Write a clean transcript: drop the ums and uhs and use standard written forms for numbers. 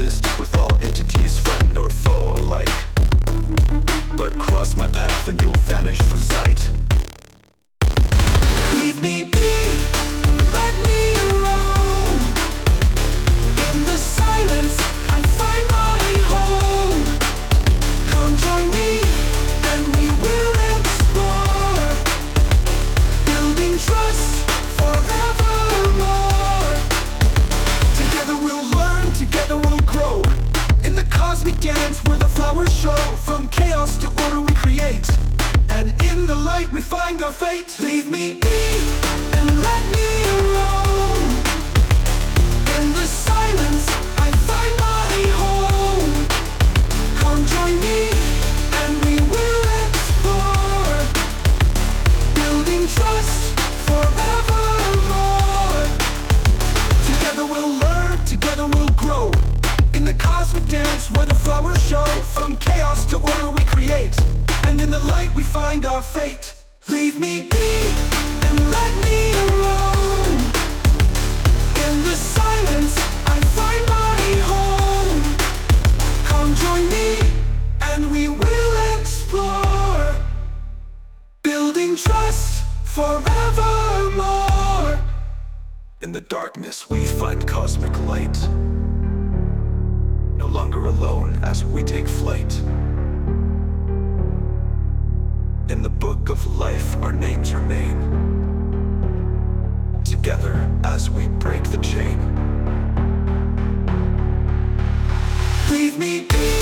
exist with all entities, friend or foe alike. But cross my path and you'll vanish from sight. Leave me be, let me alone. In the silence I find my home. Come join me and we will explore, building trust forevermore. Together we'll learn, together we'll grow. In the cosmic dance where the flowers show, from chaos to order we create, and in the light we find our fate. Leave me be and let me alone. In the silence I find my home. Come join me and we will explore, building trust forevermore. Together we'll learn, together we'll grow. In the cosmic dance where the flowers show, from chaos to order we create, and in the light we find our fate. Leave me be and let me alone. In the silence I find my home. Come join me and we will explore, building trust forevermore. In the darkness we find cosmic light, no longer alone as we take flight. In the book of life our names remain, together as we break the chain. Leave me be.